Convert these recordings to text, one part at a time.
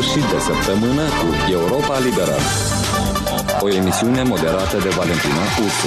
sfârșit de săptămână cu Europa Liberă. O emisiune moderată de Valentina Ursu.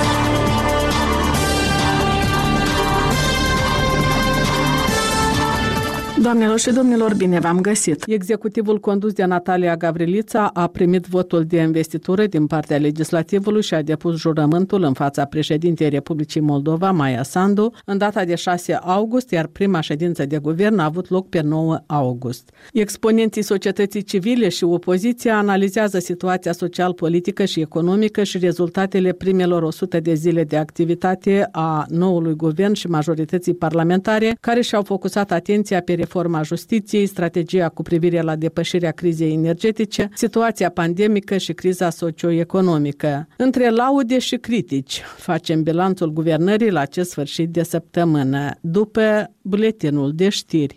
Doamnelor și domnilor, bine v-am găsit! Executivul condus de Natalia Gavrilița a primit votul de investitură din partea legislativului și a depus jurământul în fața președintei Republicii Moldova, Maia Sandu, în data de 6 august, iar prima ședință de guvern a avut loc pe 9 august. Exponenții societății civile și opoziția analizează situația social-politică și economică și rezultatele primelor 100 de zile de activitate a noului guvern și majorității parlamentare, care și-au focusat atenția pe reforma justiției, strategia cu privire la depășirea crizei energetice, situația pandemică și criza socioeconomică. Între laude și critici, facem bilanțul guvernării la acest sfârșit de săptămână, după buletinul de știri.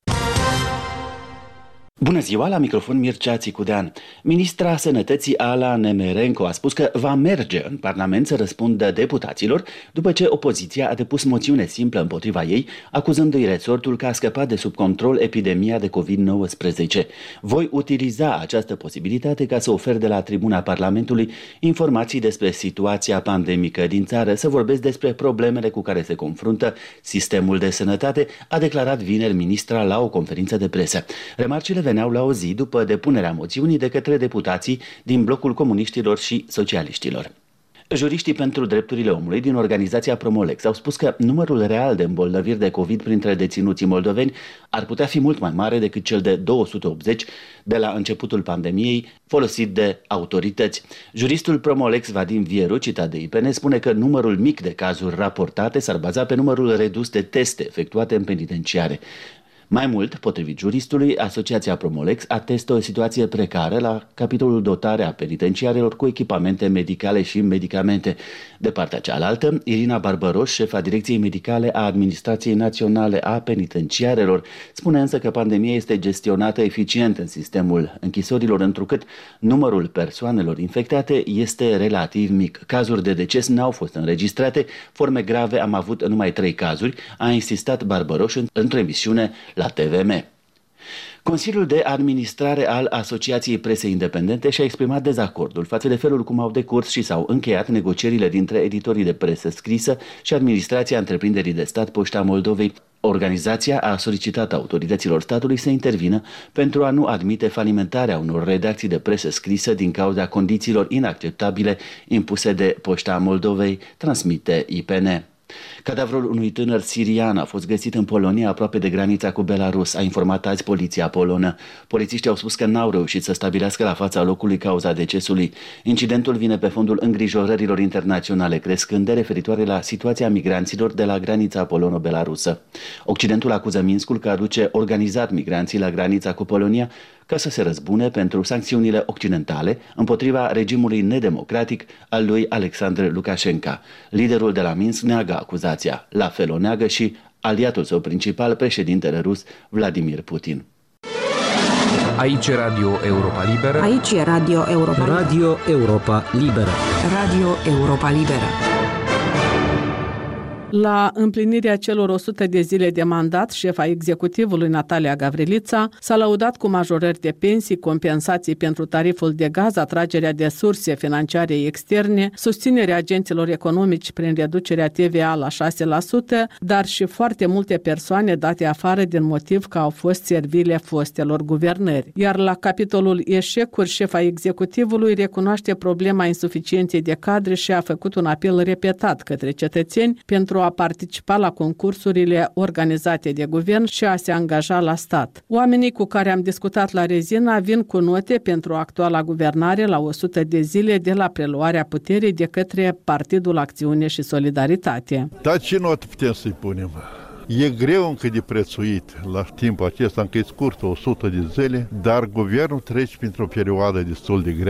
Bună ziua, la microfon Mircea Țicudean. Ministra Sănătății Ala Nemerenko a spus că va merge în Parlament să răspundă deputaților după ce opoziția a depus moțiune simplă împotriva ei, acuzându-i resortul că a scăpat de sub control epidemia de COVID-19. Voi utiliza această posibilitate ca să ofer de la tribuna Parlamentului informații despre situația pandemică din țară, să vorbesc despre problemele cu care se confruntă sistemul de sănătate, a declarat vineri ministra la o conferință de presă. Remarcile veneau la o zi după depunerea moțiunii de către deputații din blocul comuniștilor și socialiștilor. Juriștii pentru drepturile omului din organizația Promolex au spus că numărul real de îmbolnăviri de COVID printre deținuții moldoveni ar putea fi mult mai mare decât cel de 280 de la începutul pandemiei folosit de autorități. Juristul Promolex Vadim Vieru, citat de IPN, spune că numărul mic de cazuri raportate s-ar baza pe numărul redus de teste efectuate în penitenciare. Mai mult, potrivit juristului, Asociația Promolex atestă o situație precară la capitolul dotarea penitenciarelor cu echipamente medicale și medicamente. De partea cealaltă, Irina Barbăroș, șefa Direcției Medicale a Administrației Naționale a Penitenciarelor, spune însă că pandemia este gestionată eficient în sistemul închisorilor, întrucât numărul persoanelor infectate este relativ mic. Cazuri de deces n-au fost înregistrate, forme grave am avut numai 3 cazuri, a insistat Barbăroș într-o emisiune la TVM. Consiliul de Administrare al Asociației Presei Independente și-a exprimat dezacordul față de felul cum au decurs și s-au încheiat negocierile dintre editorii de presă scrisă și administrația întreprinderii de stat Poșta Moldovei. Organizația a solicitat autorităților statului să intervină pentru a nu admite falimentarea unor redacții de presă scrisă din cauza condițiilor inacceptabile impuse de Poșta Moldovei, transmite IPN. Cadavrul unui tânăr sirian a fost găsit în Polonia, aproape de granița cu Belarus, a informat azi poliția polonă. Polițiștii au spus că n-au reușit să stabilească la fața locului cauza decesului. Incidentul vine pe fondul îngrijorărilor internaționale crescânde referitoare la situația migranților de la granița polono-belarusă. Occidentul acuză Minskul că aduce organizat migranții la granița cu Polonia ca să se răzbune pentru sancțiunile occidentale împotriva regimului nedemocratic al lui Alexandru Lukashenko. Liderul de la Minsk neagă acuzația, la fel o neagă și aliatul său principal, președintele rus Vladimir Putin. Aici e Radio Europa Liberă. Aici e Radio Europa Liberă. Radio Europa Liberă. Radio Europa Liberă. La împlinirea celor 100 de zile de mandat, șefa executivului Natalia Gavrilița s-a lăudat cu majorări de pensii, compensații pentru tariful de gaz, atragerea de surse financiare externe, susținerea agenților economici prin reducerea TVA la 6%, dar și foarte multe persoane date afară din motiv că au fost servile fostelor guvernări. Iar la capitolul eșecuri, șefa executivului recunoaște problema insuficienței de cadre și a făcut un apel repetat către cetățeni pentru a participa la concursurile organizate de guvern și a se angaja la stat. Oamenii cu care am discutat la Rezina vin cu note pentru actuala guvernare la 100 de zile de la preluarea puterii de către Partidul Acțiune și Solidaritate. Dar ce notă putem să-i punem? E greu încă de prețuit la timpul acesta, încă e scurt, 100 de zile, dar guvernul trece printr-o perioadă destul de grea,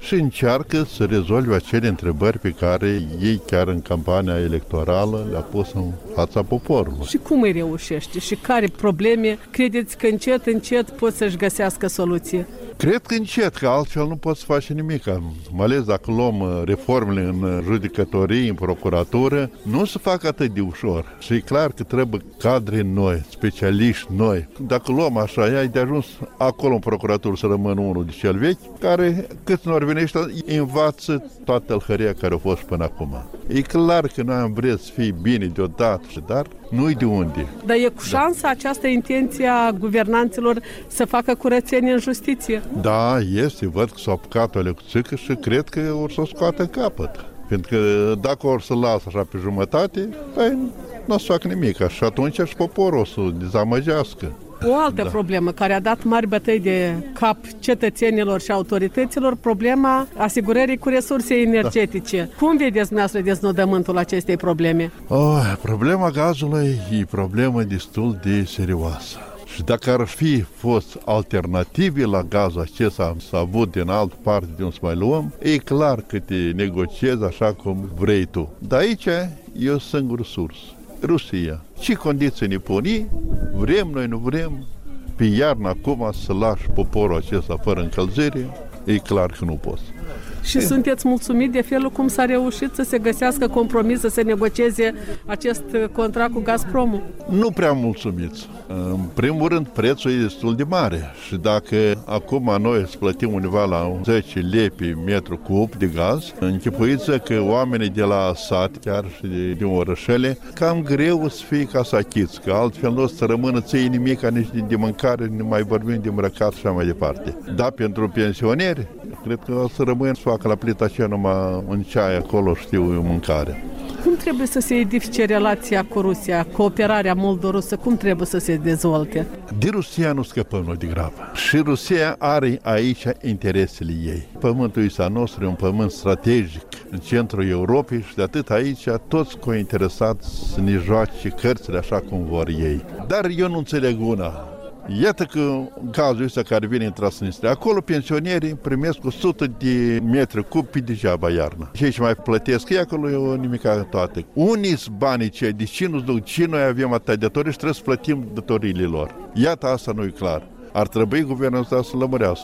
și încearcă să rezolve acele întrebări pe care ei chiar în campania electorală le-a pus în fața poporului. Și cum îi reușește? Și care probleme credeți că încet pot să-și găsească soluție? Cred că încet, că altfel nu poți să faci nimic. Mai ales dacă luăm reformele în judecătorie, în procuratură, nu se fac atât de ușor. Și e clar că trebuie cadre noi, specialiști noi. Dacă luăm așa, ai de ajuns acolo în procuratură să rămână unul de cel vechi, care cât nu ar veni ăștia, învață toată tălhăria care a fost până acum. E clar că noi am vrea să fie bine deodată, dar nu-i de unde. Dar e cu șansa această intenție a guvernanților să facă curățenie în justiție? Da, este. Văd că s-au apucat o lecțică și cred că or să o scoată în capăt. Pentru că dacă or să lasă așa pe jumătate, păi nu o să facă nimic. Și atunci și poporul o să dezamăgească. O altă problemă care a dat mari bătăi de cap cetățenilor și autorităților, problema asigurării cu resurse energetice. Cum vedeți dumneavoastră deznodământul acestei probleme? Problema gazului e problemă destul de serioasă. Și dacă ar fi fost alternative la gazul acesta s-a avut din altă parte de unde să mai luăm, e clar că te negociezi așa cum vrei tu. Dar aici e o singură sursă. Rusia. Ce condiții ne pune? Vrem, noi nu vrem. Pe iarnă acum să lași poporul acesta fără încălzire, e clar că nu poți. Și sunteți mulțumit de felul cum s-a reușit să se găsească compromis, să se negocieze acest contract cu Gazpromul? Nu prea mulțumiți. În primul rând, prețul e destul de mare și dacă acum noi îți plătim undeva la 10 lei pe metru cub de gaz, închipuiți că oamenii de la sat, chiar și din orășele, cam greu să fie ca să achiți, că altfel nu o să rămână ție nimic, nici de mâncare, nu mai vorbim de îmbrăcat și așa mai departe. Da, pentru pensioneri, cred că o să rămân să facă la plita aceea numai în ceai acolo, știu, mâncare. Cum trebuie să se edifice relația cu Rusia, cooperarea moldo-rusă, cum trebuie să se dezvolte? De Rusia nu scăpăm noi de grabă. Și Rusia are aici interesele ei. Pământul ăsta nostru e un pământ strategic în centrul Europei și de atât aici toți cointeresați să ne joace cărțile așa cum vor ei. Dar eu nu înțeleg una. Iată că gazul ăsta care vine în Transnistria, acolo pensionierii primesc 100 de metri cub pe degeaba iarnă. Cei ce mai plătesc ei acolo e nimica toate. Unii banii cei, de ce nu-ți duc, ce noi avem atâtea datorii și trebuie să plătim datoriile lor. Iată, asta nu e clar. Ar trebui guvernul ăsta să lămurească.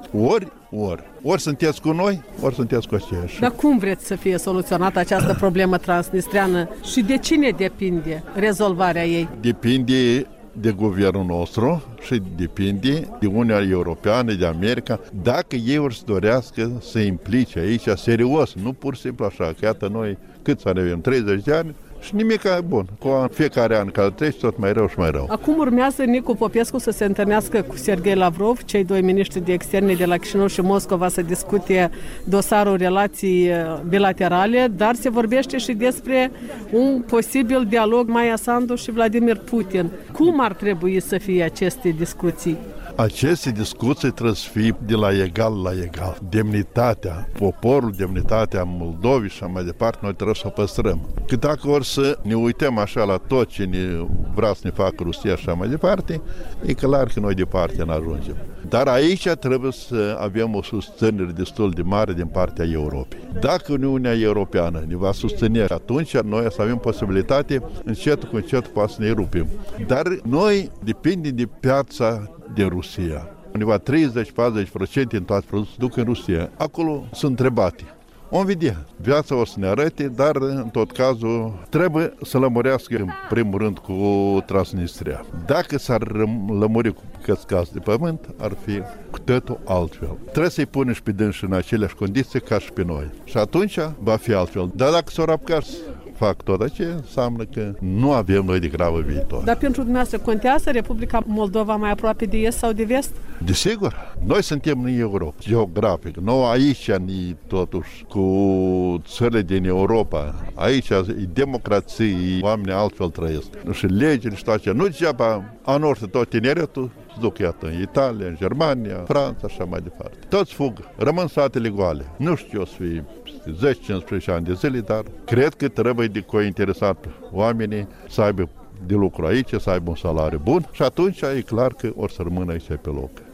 Ori sunteți cu noi, ori sunteți cu aceiași. Dar cum vreți să fie soluționată această problemă transnistreană și de cine depinde rezolvarea ei? Depinde de guvernul nostru și depinde de Uniunea Europeană, de America, dacă ei or să dorească să implice aici serios, nu pur și simplu așa, că iată noi câți ani avem, 30 de ani, și nimic bun. Cu fiecare an care trece, tot mai rău și mai rău. Acum urmează Nicu Popescu să se întâlnească cu Serghei Lavrov, cei doi miniștri de externe de la Chișinău și Moscova, să discute dosarul relații bilaterale, dar se vorbește și despre un posibil dialog Maia Sandu și Vladimir Putin. Cum ar trebui să fie aceste discuții? Aceste discuții trebuie să fie de la egal la egal. Demnitatea, poporul, demnitatea Moldovei și mai departe, noi trebuie să o păstrăm. Că dacă or să ne uităm așa la tot ce ne vrea să ne facă Rusia și mai departe, e clar că noi departe nu ajungem. Dar aici trebuie să avem o susținere destul de mare din partea Europei. Dacă Uniunea Europeană ne va susține, atunci noi să avem posibilitate, încet cu încet poate să ne rupim. Dar noi depindem de piața din Rusia. Undeva 30-40% în toate produse duc în Rusia. Acolo sunt întrebate. Vom vedea. Viața o să ne arăte, dar în tot cazul trebuie să lămurească în primul rând cu Transnistria. Dacă s-ar lămuri cu căscați de pământ, ar fi cu totul altfel. Trebuie să-i punem și pe dânsi în aceleași condiții ca și pe noi. Și atunci va fi altfel. Dar dacă s-o apucat fac tot aceea, înseamnă că nu avem noi de gravă viitor. Dar pentru dumneavoastră contează Republica Moldova mai aproape de est sau de vest? Desigur. Noi suntem în Europa, geografic. Noi aici, totuși, cu țările din Europa, aici e democrație, oamenii altfel trăiesc. Și legile și toate. Nu degeaba anul tot tineretul se duc, iată, în Italia, în Germania, Franța, așa mai departe. Toți fug, rămân satele goale. Nu știu, o să fie 10-15 ani de zile, dar cred că trebuie de cointeresat oamenii să aibă de lucru aici, să aibă un salariu bun și atunci e clar că or să rămână aici pe loc.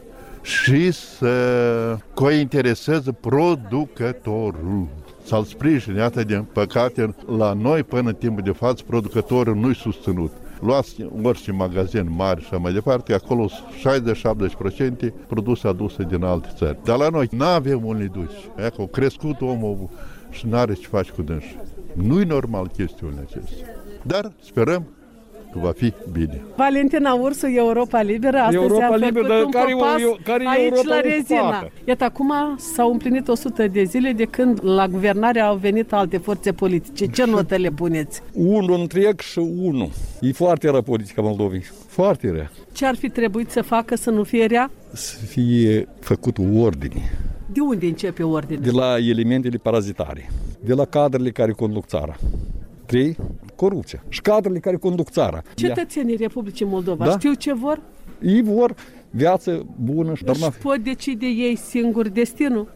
și să cointereseze producătorul. Să-l sprijine, iată, din păcate, la noi, până în timpul de față, producătorul nu-i susținut. Luați orice magazin mari și mai departe, acolo 60-70% produse aduse din alte țări. Dar la noi n-avem unde duci. E că a crescut omul și n-are ce faci cu dânsi. Nu-i normal chestiunea acestea. Dar sperăm că va fi bine. Valentina Ursu, Europa Liberă, astăzi Europa am făcut Liberă, un care popas aici Europa la Rezina. ocupată? Iată, acum s-au împlinit 100 de zile de când la guvernare au venit alte forțe politice. Ce notă le puneți? Unul întreg și unul. E foarte rea politica Moldovei. Foarte rea. Ce ar fi trebuit să facă să nu fie rea? Să fie făcut ordine. De unde începe ordinea? De la elementele parazitare. De la cadrele care conduc țara. 3. Corupția. Și cadrele care conduc țara. Cetățenii Republicii Moldova Da. știu ce vor? Ei vor viață bună. Își pot decide ei singuri destinul?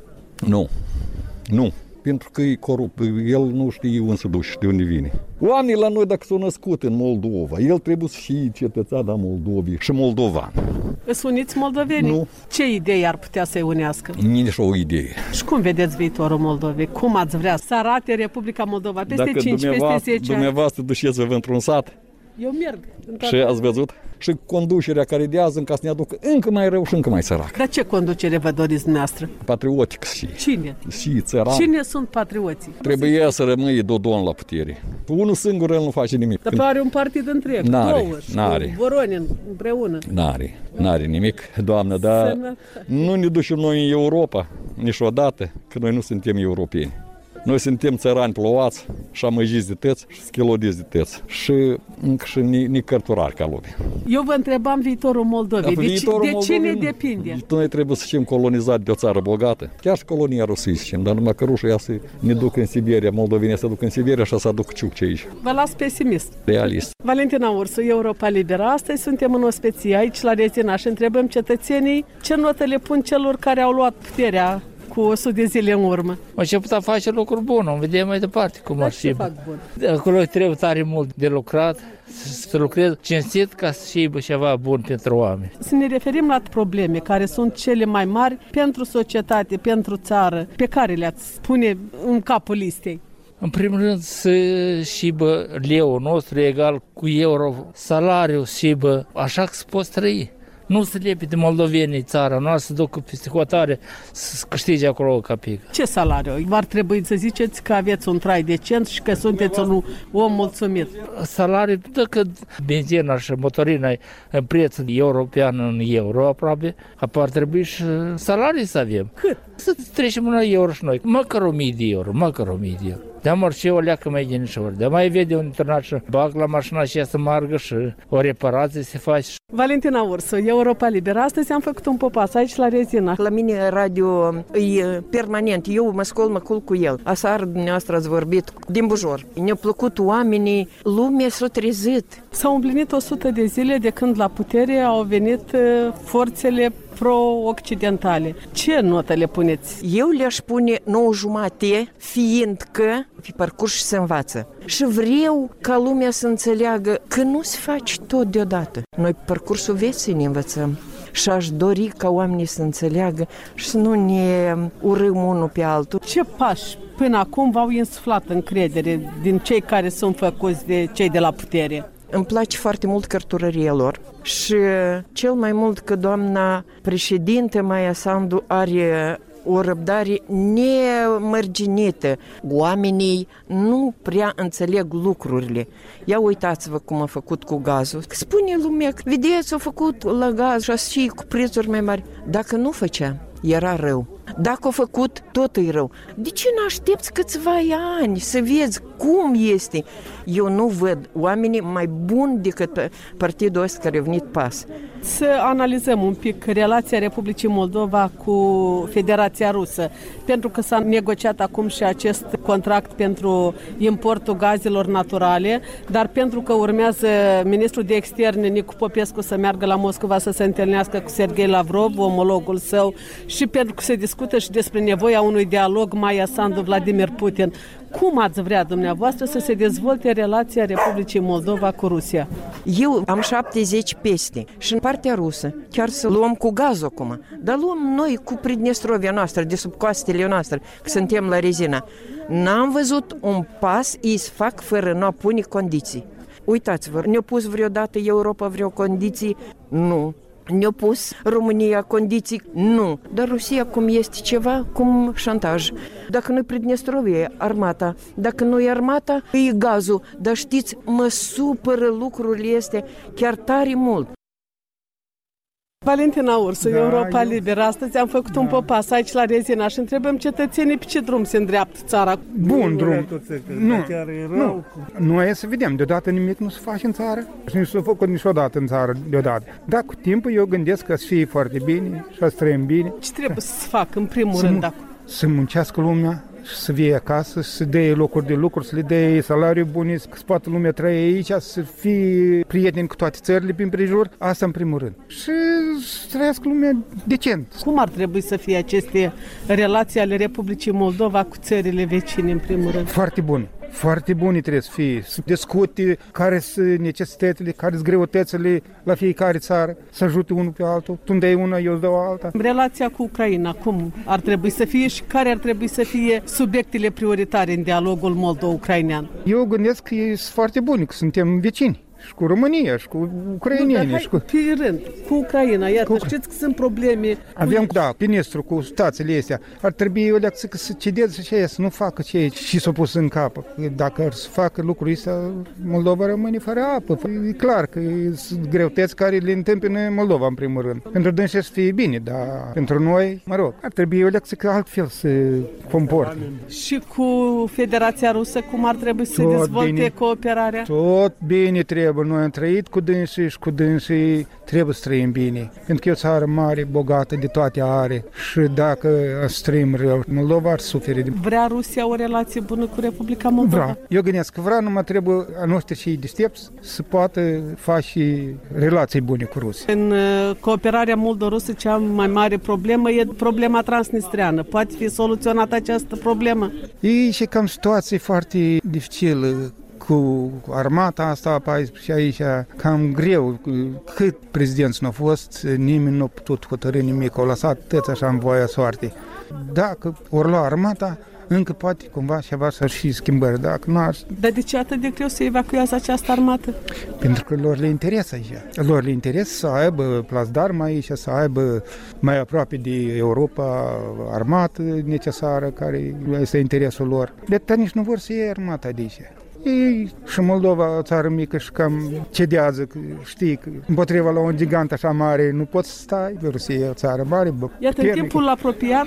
Nu. Pentru că e corupt. El nu știe unde se duce, de unde vine. Oamenii la noi, dacă s-au născut în Moldova, el trebuie să fie cetățean al Moldovei și moldovan. Îți uniți moldovenii? Nu. Ce idei ar putea să-i unească? Nici o idee. Și cum vedeți viitorul Moldovei? Cum ați vrea să arate Republica Moldova peste Dacă 5, peste 10 ani? dumneavoastră duceți-vă într-un sat Eu merg. și ați văzut? Și conducerea care idează ca să ne aducă încă mai rău și încă mai sărac. Dar ce conducere vă doriți dumneavoastră? Patriotic și. Cine? Și țăran. Cine sunt patrioții? Trebuie să rămâie Dodon la putere. Unul singur el nu face nimic. Dar are un partid întreg, două, N-are. Voronin împreună. N-are nimic, Doamnă, dar nu ne ducem noi în Europa niciodată, că noi nu suntem europeni. Noi suntem țărani plouați și amăjiți de tăți și schilodiți de tăți și încă și nicărturari ca lume. Eu vă întrebam viitorul Moldovei. De cine depinde? Noi trebuie să fim colonizați de o țară bogată. Chiar și colonia Rusiei, dar numai că rușii ea să ne duc în Siberia, moldovenii să duc în Siberia și să aduc ciucce aici. Vă las pesimist. Realist. Valentina Ursu, Europa Liberă. Astăzi suntem în ospeție aici la Rezina și întrebăm cetățenii ce notă le pun celor care au luat puterea cu 100 de zile în urmă. Au început a face lucruri bune, o vedem mai departe cum ar fi. Ce fac bun? Acolo trebuie tare mult de lucrat, să lucrez cinstit ca să fie ceva bun pentru oameni. Să ne referim la probleme care sunt cele mai mari pentru societate, pentru țară, pe care le-ați pune în capul listei. În primul rând să șibă leul nostru egal cu euro, salariul șibă, așa că să poți trăi. Nu să lepi de moldovenii țara noastră, să ducă peste hotare să câștige acolo o capică. Ce salariu? Ar trebui să ziceți că aveți un trai decent și că sunteți un om mulțumit. Salariul, dacă benzina și motorina în preț european în euro aproape, apoi ar trebui și salarii să avem. Cât? Să trecem la euro și noi, măcar 1000 de euro, măcar 1000 de euro. De-am orice o leacă mai din și ori. De mai vede un internat și bag la mașina și să margă și o reparație se face. Valentina Ursu, Europa Liberă. Astăzi am făcut un popas aici la Rezina. La mine radio e permanent. Eu mă culc cu el. Aseară dumneavoastră ați vorbit din Bujor. Ne-au plăcut oamenii, lumea s-a trezit. S-au împlinit 100 de zile de când la putere au venit forțele pro-occidentale. Ce notă le puneți? Eu le-aș pune 9,5, fiindcă pe parcurs se învață. Și vreau ca lumea să înțeleagă că nu se face tot deodată. Noi pe parcursul vieții ne învățăm. Și aș dori ca oamenii să înțeleagă și să nu ne urâm unul pe altul. Ce pași până acum v-au insuflat încredere din cei care sunt făcuți de cei de la putere? Îmi place foarte mult cărturăria lor și cel mai mult că doamna președinte Maia Sandu are o răbdare nemărginită. Oamenii nu prea înțeleg lucrurile. Ia uitați-vă cum a făcut cu gazul. Spune lumea, vedeți, a făcut la gaz și cu prețuri mai mari. Dacă nu făcea, era rău. Dacă a făcut, tot e rău. De ce nu aștepți câțiva ani să vezi cum este? Eu nu văd oamenii mai buni decât partidul ăsta care a venit PAS. Să analizăm un pic relația Republicii Moldova cu Federația Rusă, pentru că s-a negociat acum și acest contract pentru importul gazelor naturale, dar pentru că urmează ministrul de externe Nicu Popescu să meargă la Moscova să se întâlnească cu Serghei Lavrov, omologul său, și pentru că se discută discută și despre nevoia unui dialog Maia Sandu, Vladimir Putin. Cum ați vrea dumneavoastră să se dezvolte relația Republicii Moldova cu Rusia? Eu am 70 peste și în partea rusă, chiar să luăm cu gazul acum, dar luăm noi cu Pridnestrovia noastră, de sub coastele noastre, că suntem la rezina. N-am văzut un pas ei să fac fără nu a pune condiții. Uitați-vă, ne-a pus vreodată Europa vreo condiții? Nu. Ne-a pus România condiții? Nu. Dar Rusia cum este ceva, cum șantaj. Dacă nu-i Pridnestrovie, armata. Dacă nu-i armata, e gazul. Dar știți, mă supără lucrurile astea chiar tare mult. Valentina Ursu, Europa Liberă. Astăzi am făcut un popas aici la Rezina și întrebăm cetățenii pe ce drum se îndreaptă țara. Bun drum. Nu. Noi să vedem, deodată nimic nu se face în țară și nu s-a făcut niciodată în țară deodată. Dar cu timpul eu gândesc că să fie foarte bine și să trăim bine. Ce trebuie să se facă în primul rând? Să muncească lumea, să vie acasă, să dea locuri de lucru, să le dea salariu bune, să poată lumea trăie aici, să fie prieteni cu toate țările prin prejur, asta în primul rând. Și să trăiască lumea decent. Cum ar trebui să fie aceste relații ale Republicii Moldova cu țările vecine în primul rând? Foarte bune. Foarte bune trebuie să fie, să discute care sunt necesitățile, care sunt greutățile la fiecare țară, să ajute unul pe altul, tu îmi dai una, eu îți dau alta. Relația cu Ucraina, cum ar trebui să fie și care ar trebui să fie subiectele prioritare în dialogul moldo-ucrainean? Eu gândesc că sunt foarte buni, că suntem vecini. Și cu România, și cu ucraineni. Pe rând, cu Ucraina, iată, știți că sunt probleme. Avem, ministrul cu stațiile astea. Ar trebui o lecție să cedeze și să nu facă ce și s-a pus în cap. Dacă ar să facă lucrul ăsta, Moldova rămâne fără apă. E clar că sunt greutăți care le întâmpină Moldova, în primul rând. Pentru dânsi să fie bine, dar pentru noi, mă rog, ar trebui o lecție că altfel să comportă. Și cu Federația Rusă, cum ar trebui să dezvolte cooperarea? Tot bine trebuie. Noi am trăit cu dânsii și cu dânsii trebuie să trăim bine. Pentru că e o țară mare, bogată, de toate are. Și dacă să trăim rău, Moldova ar suferi. Vrea Rusia o relație bună cu Republica Moldova? Vrea. Eu gândesc că vrea, numai trebuie a noștri și deștepți să poată face relații bune cu Rusia. În cooperarea moldo-rusă cea mai mare problemă e problema transnistreană. Poate fi soluționată această problemă? E și cam situație foarte dificilă. Cu armata asta și aici cam greu. Cât prezidenți nu a fost, nimeni nu a putut hotărâ nimic, au lăsat tăți așa în voia soartei. Dacă ori lua armata, încă poate cumva ceva să și schimbări. Dar de ce atât de greu să evacuează această armată? Pentru că lor le interesă aici. Lor le interesă să aibă plasdarmă aici, să aibă mai aproape de Europa armată necesară, care este interesul lor. De atât nici nu vor să iei armata de aici. Ei, și Moldova, o țară mică și cam cedează, știi, că împotriva la un gigant așa mare nu poți să stai, Rusia e o țară mare. Iată, în timpul apropiat,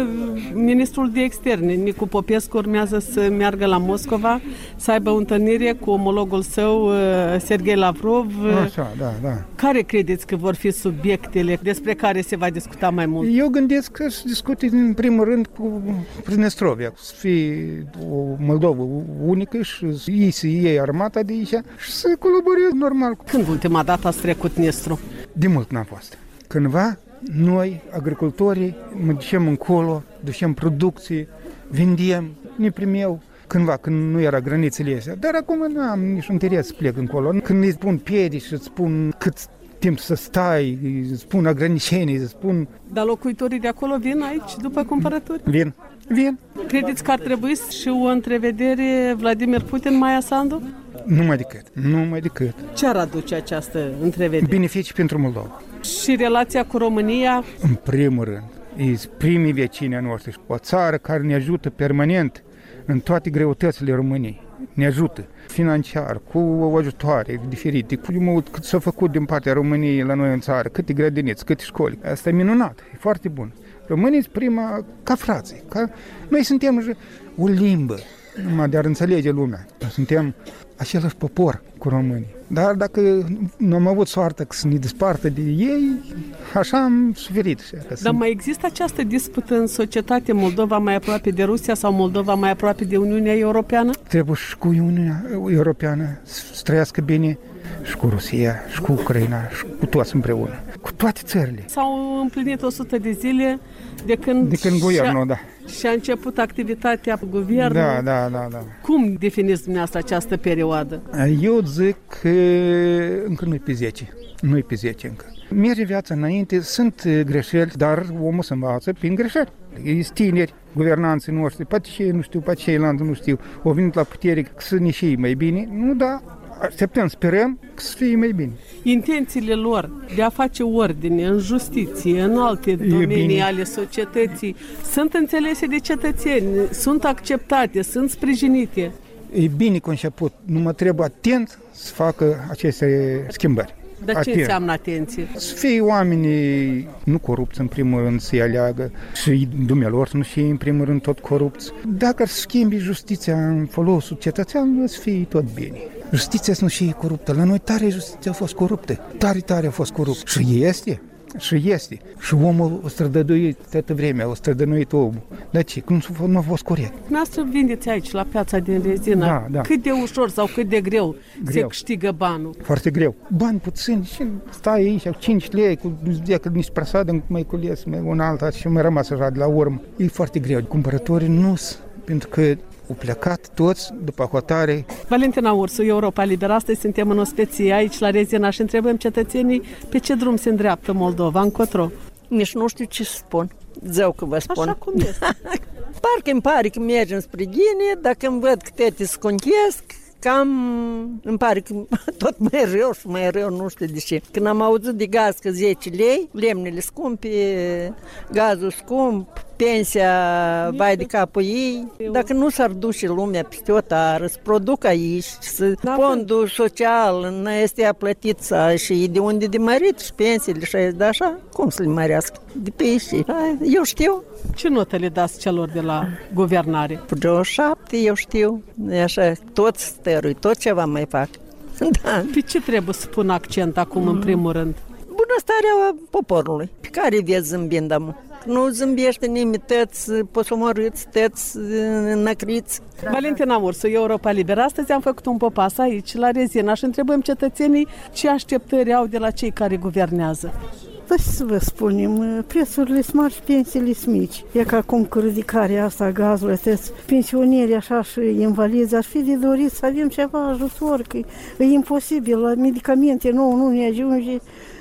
ministrul de externe, Nicu Popescu, urmează să meargă la Moscova, să aibă o întâlnire cu omologul său, Serghei Lavrov. Așa, da. Care credeți că vor fi subiectele despre care se va discuta mai mult? Eu gândesc că se discute în primul rând cu Pridnestrovia, să fie o Moldovă unică și ei să iei armata de aici și să colaboreze normal. Când ultima dată ați trecut Dnestru? De mult n-a fost. Cândva, noi, agricultorii, mă ducem încolo, ducem producție, vindem, ne primeau. Cândva, când nu era granițele astea. Dar acum nu am niciun interes să plec încolo. Când îi spun piedici și îți spun cât timp să stai, îi spun agranicenii, îi spun... Dar locuitorii de acolo vin aici după cumpărături? Vin. Credeți că ar trebui și o întrevedere Vladimir Putin, Maia Sandu? Numai decât. Ce ar aduce această întrevedere? Beneficii pentru Moldova. Și relația cu România? În primul rând, e primii vecini ai noștri. O țară care ne ajută permanent în toate greutățile României. Ne ajută financiar, cu ajutoare diferite, cu mult cât s-a făcut din partea României la noi în țară, câte grădinițe, câte școli. Asta e minunat, e foarte bun. Românii sunt prima ca frații. Noi suntem o limbă, numai de a înțelege lumea. Suntem același popor cu românii. Dar dacă nu am avut soartă să ne despartă de ei, așa am suferit. Dar mai există această dispută în societate, Moldova mai aproape de Rusia sau Moldova mai aproape de Uniunea Europeană? Trebuie și cu Uniunea Europeană să trăiască bine și cu Rusia, și cu Ucraina, și cu toți împreună. Cu toate țările. S-au împlinit 100 de zile de când guvernul, da. Și-a început activitatea guvernului. Da. Cum definiți dumneavoastră această perioadă? Eu zic că încă nu-i pe 10. Nu-i pe 10 încă. Merge viața înainte, sunt greșeli, dar omul se învață prin greșeli. Ești tineri, guvernanții noștri, poate și ei nu știu, poate și ei nu știu, au venit la putere să ne și mai bine. Nu, da, așteptăm, sperăm să fie mai bine. Intențiile lor de a face ordine în justiție, în alte domenii ale societății, sunt înțelese de cetățeni, sunt acceptate, sunt sprijinite. E bine conceput, numai trebuie atent să facă aceste schimbări. Dar ce înseamnă atenție? Să fie oamenii nu corupți în primul rând, să-i aleagă și dumnealor să nu fie în primul rând tot corupți. Dacă ar schimbi justiția în folosul cetățeanului, să fie tot bine. Justiția să nu fie coruptă. La noi tare justiția a fost coruptă. Tare a fost corupt. Și este. Și omul o strădăduit toată vremea, o strădănuit omul. Dar ce? Că nu a fost corect. Noastră vindeți aici, la piața din Rezina. Da. Cât de ușor sau cât de greu se câștigă banul? Foarte greu. Bani puțini și stai aici, 5 lei, dacă nici prasadă, mai cules, un alta și mai rămas așa de la urmă. E foarte greu. Cumpărătorii nu sunt, pentru că au plecat toți după hotare. Valentina Ursu, Europa Liberă. Astăzi suntem în ospeție aici la Rezina și întrebăm cetățenii pe ce drum se îndreaptă Moldova, încotro. Nici nu știu ce să spun. Zău că vă spun. Așa cum este. Parcă îmi pare că mergem spre Ghine, dacă îmi văd că tete se conchesc, cam îmi pare că tot mai rău, nu știu de ce. Când am auzit de gaz că 10 lei, lemnele scumpe, gazul scump, pensia vai de capul ei. Dacă nu s-ar duce lumea peste o tară, să producă aici, fondul social nu este plătit și de unde de mărit și pensiile și de așa, cum să le mărească? De pe aici. Eu știu. Ce notă le dați celor de la guvernare? Vreo 7, eu știu. Așa, toți stărui, tot ceva mai fac. Da. Pe ce trebuie să pun accent acum în primul rând? Bunăstarea poporului, pe care vezi zâmbind amu. Nu zâmbește nimeni, tăți posomorâți, tăți năcriți. Valentina Ursu, Europa Liberă. Astăzi am făcut un popas aici, la Rezina, și întrebăm cetățenii ce așteptări au de la cei care guvernează. Da, să vă spunem, prețurile sunt mari și pensiile sunt mici. E ca acum cu ridicarea asta a gazului, pensionierii așa și invalizi, ar fi de dorit să avem ceva ajutor, că e imposibil, la medicamente nu ne ajunge.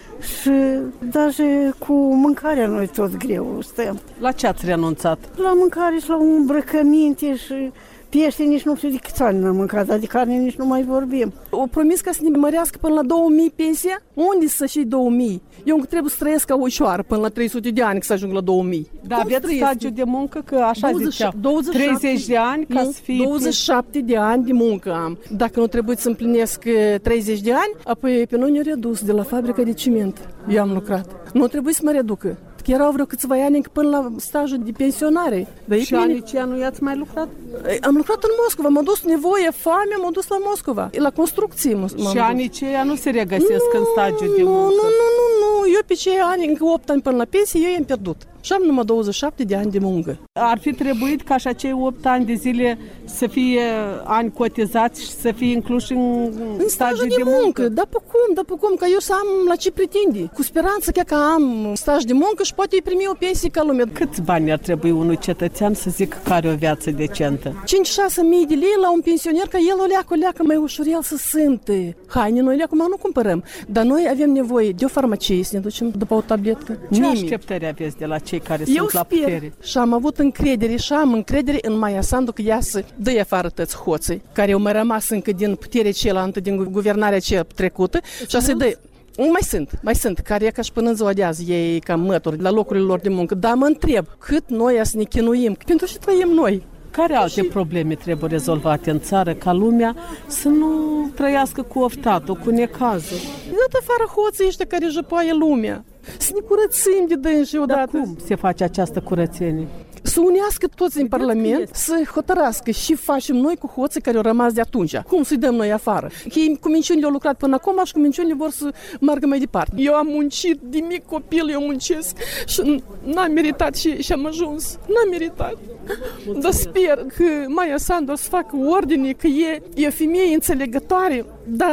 Și даже cu mâncarea noi tot greu stăm. La ce ați renunțat? La mâncare și la îmbrăcăminte și pește nici nu știu de câți ani n-am mâncat, dar de carne nici nu mai vorbim. O promis ca să ne mărească până la 2000 pensia? Unde să și 2000? Eu trebuie să trăiesc ca o șoară până la 300 de ani să ajung la 2000. Da, aveți stagiu de muncă, că așa zicea. 30 de ani ca să fie... 27 de ani de muncă am. Dacă nu trebuie să împlinesc 30 de ani, apoi pe noi ne-au redus de la fabrica de ciment. Eu am lucrat. Nu trebuie să mă reducă. Erau vreo câțiva ani până la stajul de pensionare. Și anii ce nu i-ați mai lucrat? Am lucrat în Moscova, m-am dus nevoie, foame, m-am dus la Moscova, la construcții. Și anii ce nu se regăsesc în stagiul de muncă? Nu, eu pe cei ani, încă 8 ani până la pensie, eu i-am pierdut. Și am numai 27 de ani de muncă. Ar fi trebuit ca și acei 8 ani de zile să fie ani cotizați și să fie incluși în stagiul de muncă? Da, pe cum, că eu să am la ce pretinde. Cu speranță că am staj de muncă și poate îi primi o pensie ca lumea. Câți bani ar trebui unui cetățean să zică că are o viață decentă? 5-6 mii de lei la un pensioner, ca el o leacă mai ușor el să simte. Haine noi acum nu cumpărăm, dar noi avem nevoie de o farmacie să ne ducem după o tabletcă. Ce așteptări aveți de la cei care sunt la putere? Și am avut încredere și am încredere în Maia Sandu că ea să dă afară toți hoții care au mai rămas încă din putere cealaltă, din guvernarea cea trecută și să dă. Mai sunt, care e ca și până în ziua de azi, ei cam mături la locurile lor de muncă. Dar mă întreb, cât noi să ne chinuim? Pentru ce trăim noi? Care alte probleme trebuie rezolvate în țară ca lumea să nu trăiască cu oftatul, cu necazul? Dat afară hoții ăștia care jăpoaie lumea. Să ne curățim de dânsi odată. Dar cum se face această curățenie? Să unească toți în Parlament, să hotărască și facem noi cu hoții care au rămas de atunci. Cum să-i dăm noi afară? Ei cu minciunile au lucrat până acum și cu minciunile vor să meargă mai departe. Eu am muncit, de mic copil eu muncesc și n-am meritat și am ajuns. N-am meritat. Dar sper că Maia Sandu o să facă ordine, că e o femeie înțelegătoare, dar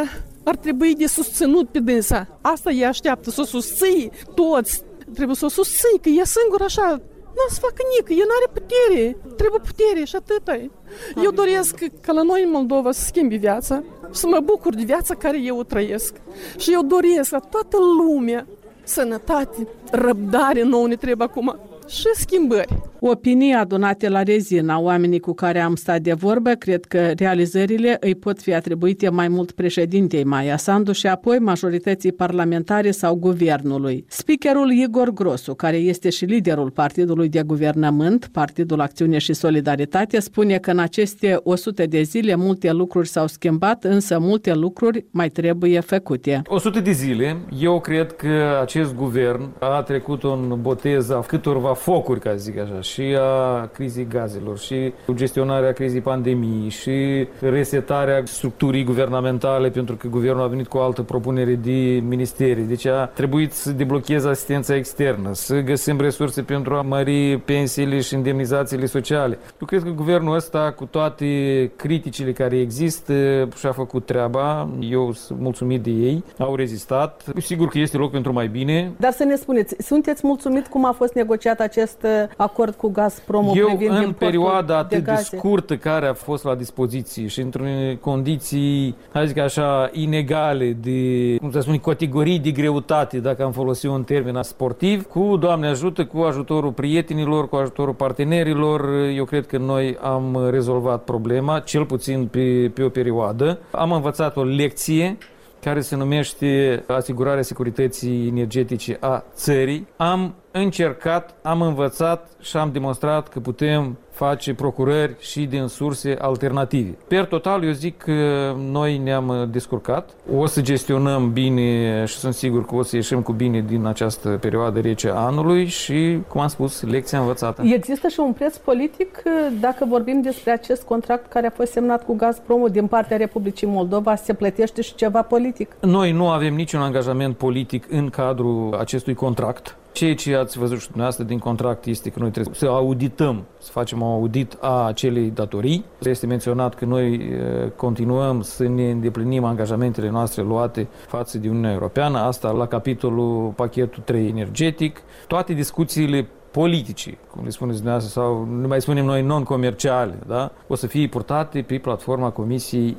ar trebui de susținut pe dânsa. Asta ea așteaptă, să o susții toți. Trebuie să o susții, că ea singură așa n-a să facă nică, ea n-are putere. Trebuie putere și atâta. Eu doresc ca la noi în Moldova să schimbi viața, să mă bucur de viața care eu o trăiesc. Și eu doresc la toată lumea sănătate, răbdare nouă ne trebuie acum și schimbări. Opinii adunate la Rezina, oamenii cu care am stat de vorbă, cred că realizările îi pot fi atribuite mai mult președintei Maia Sandu și apoi majorității parlamentare sau guvernului. Speakerul Igor Grosu, care este și liderul partidului de guvernământ, Partidul Acțiune și Solidaritate, spune că în aceste 100 de zile multe lucruri s-au schimbat, însă multe lucruri mai trebuie făcute. 100 de zile, eu cred că acest guvern a trecut un botez a câtorva focuri, ca să zic așa, și a crizei gazelor, și gestionarea crizei pandemiei, și resetarea structurii guvernamentale, pentru că guvernul a venit cu o altă propunere de ministerii. Deci a trebuit să deblocheze asistența externă, să găsim resurse pentru a mări pensiile și indemnizațiile sociale. Eu cred că guvernul ăsta, cu toate criticile care există, și-a făcut treaba. Eu sunt mulțumit de ei. Au rezistat. Sigur că este loc pentru mai bine. Dar să ne spuneți, sunteți mulțumit cum a fost negociat acest acord cu Gazprom privind în importul perioada atât de gaze? scurtă care a fost la dispoziție și într-un condiții, hai zic așa, inegale de, cum să spun, categorii de greutate, dacă am folosit un termen sportiv, cu, Doamne ajută, cu ajutorul prietenilor, cu ajutorul partenerilor, eu cred că noi am rezolvat problema, cel puțin pe o perioadă. Am învățat o lecție care se numește asigurarea securității energetice a țării. Am încercat, am învățat și am demonstrat că putem face procurări și din surse alternative. Per total, eu zic că noi ne-am descurcat. O să gestionăm bine și sunt sigur că o să ieșim cu bine din această perioadă rece a anului și, cum am spus, lecția învățată. Există și un preț politic dacă vorbim despre acest contract care a fost semnat cu Gazpromul din partea Republicii Moldova, se plătește și ceva politic? Noi nu avem niciun angajament politic în cadrul acestui contract. Ceea ce ați văzut și dumneavoastră din contract este că noi trebuie să audităm, să facem un audit a acelei datorii. Este menționat că noi continuăm să ne îndeplinim angajamentele noastre luate față de Uniunea Europeană, asta la capitolul pachetul 3 energetic. Toate discuțiile politice, cum le spuneți dumneavoastră, sau nu mai spunem noi non-comerciale, da? O să fie purtate pe platforma Comisiei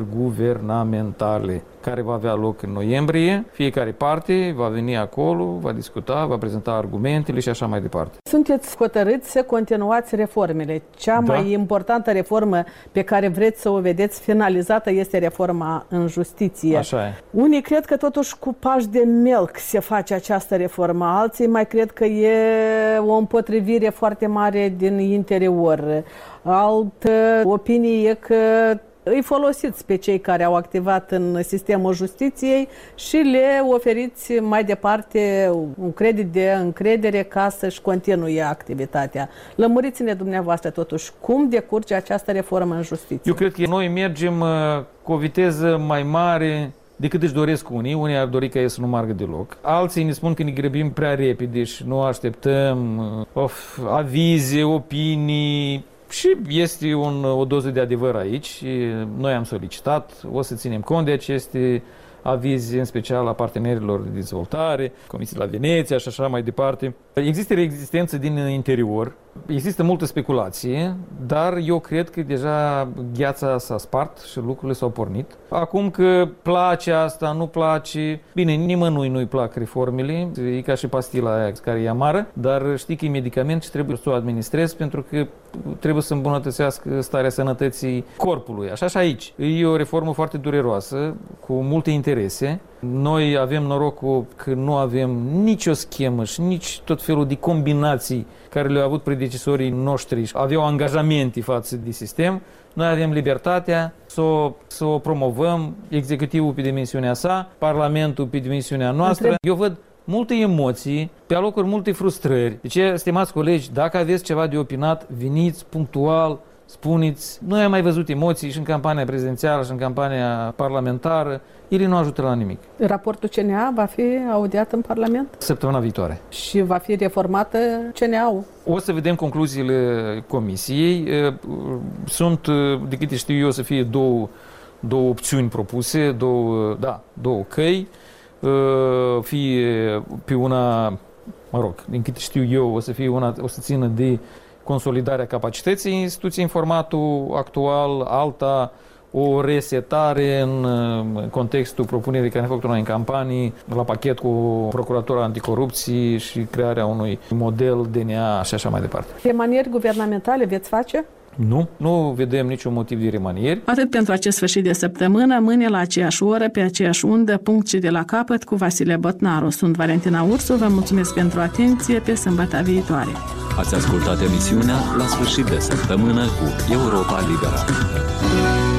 Interguvernamentale, care va avea loc în noiembrie. Fiecare parte va veni acolo, va discuta, va prezenta argumentele și așa mai departe. Sunteți hotărâți să continuați reformele. Cea mai importantă reformă pe care vreți să o vedeți finalizată este reforma în justiție. Așa e. Unii cred că totuși cu pași de melc se face această reformă, alții mai cred că e o împotrivire foarte mare din interior. Altă opinie e că îi folosiți pe cei care au activat în sistemul justiției și le oferiți mai departe un credit de încredere ca să-și continue activitatea. Lămuriți-ne dumneavoastră totuși cum decurge această reformă în justiție. Eu cred că noi mergem cu o viteză mai mare decât își doresc unii. Unii ar dori ca ei să nu meargă deloc. Alții ne spun că ne grăbim prea repede și nu așteptăm avize, opinii. Și este o doză de adevăr aici. Noi am solicitat, o să ținem cont de aceste avize, în special a partenerilor de dezvoltare, Comisia la Veneția și așa mai departe. Există rezistență din interior, există multă speculație, dar eu cred că deja gheața s-a spart și lucrurile s-au pornit. Acum că place asta, nu place, bine, nimănui nu-i plac reformele, e ca și pastila aia care e amară, dar știi că e medicament și trebuie să o administrezi pentru că trebuie să îmbunătățească starea sănătății corpului. Așa și aici. E o reformă foarte dureroasă, cu multe interese. Noi avem norocul că nu avem nicio schemă și nici tot felul de combinații care le-au avut predecesorii noștri. Aveau angajamente față de sistem. Noi avem libertatea să o promovăm, executivul pe dimensiunea sa, Parlamentul pe dimensiunea noastră. Eu văd multe emoții, pe alocuri multe frustrări. Deci, stimați colegi, dacă aveți ceva de opinat, veniți punctual, spuneți. Noi am mai văzut emoții și în campania prezidențială și în campania parlamentară. Ele nu ajută la nimic. Raportul CNA va fi audiat în Parlament? Săptămâna viitoare. Și va fi reformată CNA-ul? O să vedem concluziile comisiei. Sunt, de câte știu eu, să fie două opțiuni propuse, două căi, fie pe una, din câte știu eu, o să țină de consolidarea capacității instituției în formatul actual, alta o resetare în contextul propunerii care ne-a făcut noi în campanii, la pachet cu Procuratura Anticorupție și crearea unui model DNA și așa mai departe. Remanieri guvernamentale veți face? Nu vedem niciun motiv de remanieri. Atât pentru acest sfârșit de săptămână, mâine la aceeași oră, pe aceeași undă, punct și de la capăt cu Vasile Botnaru. Sunt Valentina Ursu, vă mulțumesc pentru atenție, pe sâmbătă viitoare. Ați ascultat emisiunea La sfârșit de săptămână cu Europa Liberă.